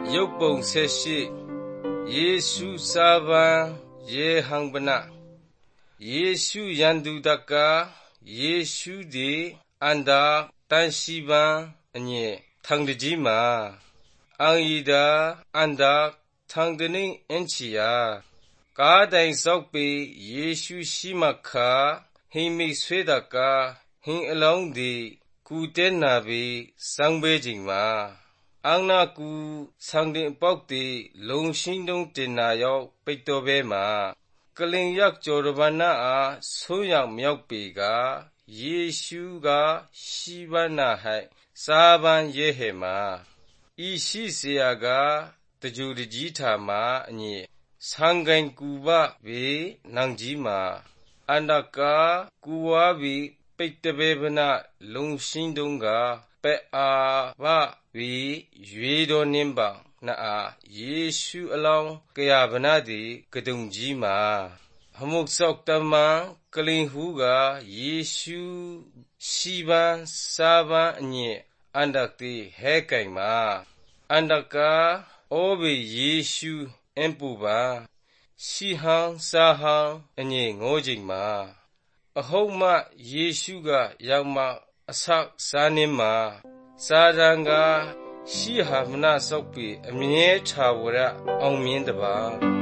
ရုပ်ပုံဆက်ရှိယေရှုစာဗန်ယေဟံဗနာယေရှုယန္တုတကယေရှုဒီအန္တာတန်ရှိဗန်အညေထံတကြီးမှာအန်ဤတာအန္တာထံတနင်းအင်ချီယာကားတိုင်စောက်ပေယေရှုရှိမခါဟိမိဆွေတကဟင်အလောင်းဒီကူတဲနာပေစံပေးချိန်မှာအင်နာကူဆံတင်ပေါက်တီလုံရှင်းတုံးတင်နာရောက်ပိတ်တော်ဘဲမှာကလင်ရက်ကျော်ရဘာနာအားဆုံးရောက်မြောက်ပေကယေရှုကရှိဗနာဟိုက်စာဗန်ယေဟေမှာဤရှိเสียကတကြူတကြီးထာမှာအညေဆံဂိုင်ကူဘဝေနန်ကြီးမှာအန္တကာကူဝါဘီပိတ်တဘေဗနာလုံရှင်းတုံးကပဲအာဘဝေရွေတော်နင်းပါနာအားယေရှုအလောင်းကရဗနာတိကတုံကြီးမှာဟမုတ်ဆောက်တမန်ကလင်ဟူကယေရှုရှိဗန်စာဗန်အညေအန္တတိဟဲကိုင်မှာအန္တကာဩဘေယေရှုအင်ပူပါရှိဟန်စာဟန်အညေငိုးချိန်မှာအဟုတ်မယေရှုကရောက်မအဆက်စားနေမှာစာရန်ကရှိဟာမနာဆောက်ပြီအမြဲချာဝရအောင်မြင်တပါ